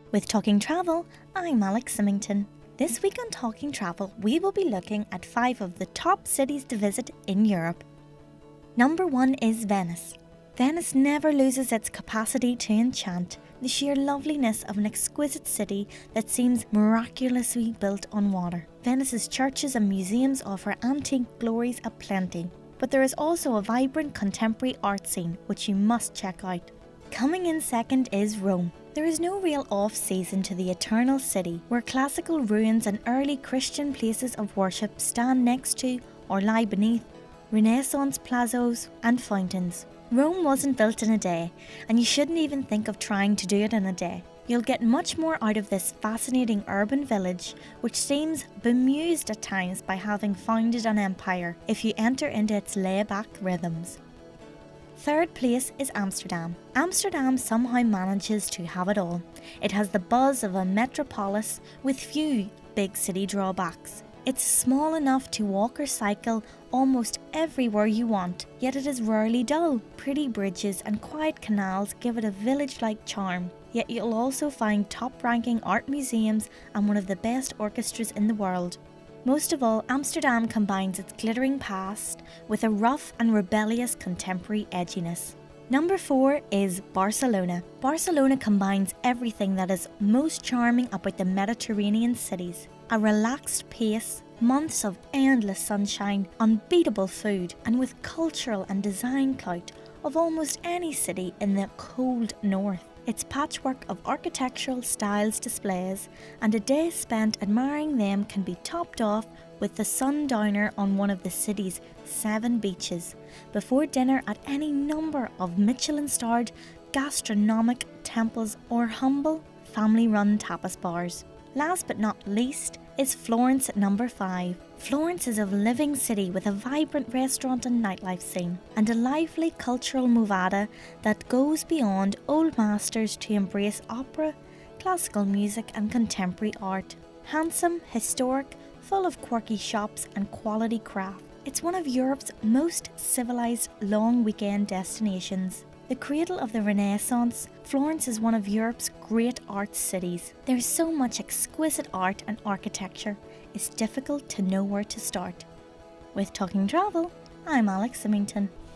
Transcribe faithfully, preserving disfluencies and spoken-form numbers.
With Talking Travel, I'm Alex Symington. This week on Talking Travel, we will be looking at five of the top cities to visit in Europe. Number one is Venice. Venice never loses its capacity to enchant, the sheer loveliness of an exquisite city that seems miraculously built on water. Venice's churches and museums offer antique glories aplenty, but there is also a vibrant contemporary art scene which you must check out. Coming in second is Rome. There is no real off-season to the Eternal City, where classical ruins and early Christian places of worship stand next to or lie beneath Renaissance plazas and fountains. Rome wasn't built in a day, and you shouldn't even think of trying to do it in a day. You'll get much more out of this fascinating urban village, which seems bemused at times by having founded an empire if you enter into its laid-back rhythms. Third place is Amsterdam. Amsterdam somehow manages to have it all. It has the buzz of a metropolis with few big city drawbacks. It's small enough to walk or cycle almost everywhere you want, yet it is rarely dull. Pretty bridges and quiet canals give it a village-like charm, yet you'll also find top-ranking art museums and one of the best orchestras in the world. Most of all, Amsterdam combines its glittering past with a rough and rebellious contemporary edginess. Number four is Barcelona. Barcelona combines everything that is most charming about the Mediterranean cities. A relaxed pace, months of endless sunshine, unbeatable food, and with cultural and design clout of almost any city in the cold north. Its patchwork of architectural styles displays, and a day spent admiring them can be topped off with the sundowner on one of the city's seven beaches, before dinner at any number of Michelin-starred gastronomic temples or humble, family-run tapas bars. Last but not least is Florence at number five. Florence is a living city with a vibrant restaurant and nightlife scene, and a lively cultural movada that goes beyond old masters to embrace opera, classical music and contemporary art. Handsome, historic, full of quirky shops and quality craft. It's one of Europe's most civilised long weekend destinations. The cradle of the Renaissance, Florence is one of Europe's great art cities. There's so much exquisite art and architecture, it's difficult to know where to start. With Talking Travel, I'm Alex Symington.